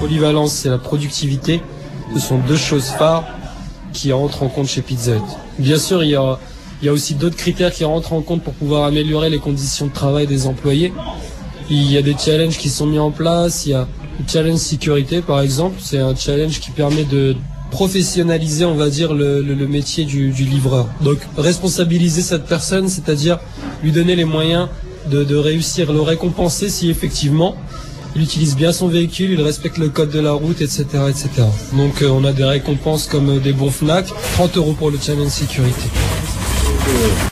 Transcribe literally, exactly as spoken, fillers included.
Polyvalence et la productivité, ce sont deux choses phares qui entrent en compte chez Pizza Hut. Bien sûr, il y a, il y a aussi d'autres critères qui rentrent en compte pour pouvoir améliorer les conditions de travail des employés. Il y a des challenges qui sont mis en place, il y a le challenge sécurité par exemple, c'est un challenge qui permet de professionnaliser, on va dire, le, le, le métier du, du livreur. Donc responsabiliser cette personne, c'est-à-dire lui donner les moyens de, de réussir, le récompenser si effectivement il utilise bien son véhicule, il respecte le code de la route, et cetera et cetera. Donc euh, on a des récompenses comme euh, des bons Fnac, trente euros pour le challenge sécurité.